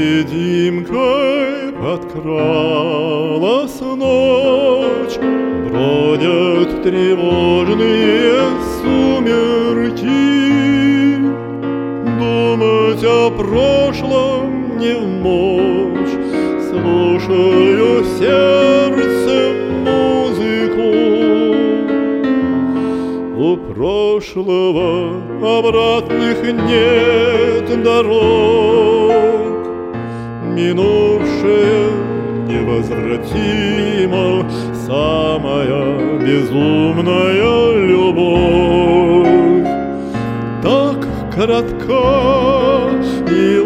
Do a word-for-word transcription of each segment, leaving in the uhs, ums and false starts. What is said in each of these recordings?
невидимкой подкралась ночь, бродят тревожные сумерки. Думать о прошлом не в мочь, слушаю сердцем музыку. У прошлого обратных нет дорог, минувшее невозвратимо, самая безумная любовь. Так коротка и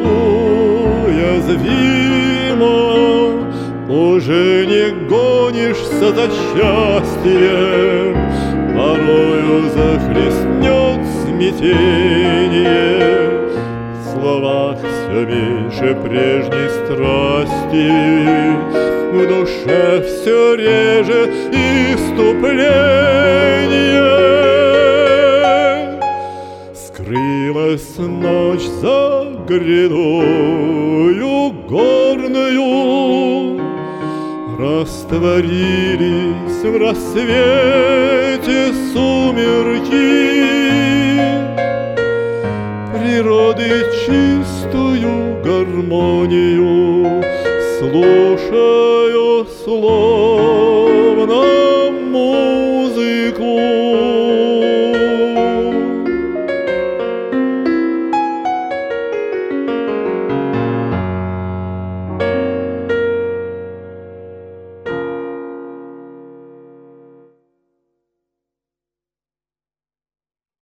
уязвима, уже не гонишься за счастьем, порою захлестнет смятение. В словах все меньше прежней страсти, в душе все реже иступление. Скрылась ночь за грядою горною, растворились в рассвете сумерки. Природы чистую гармонию слушаю слов.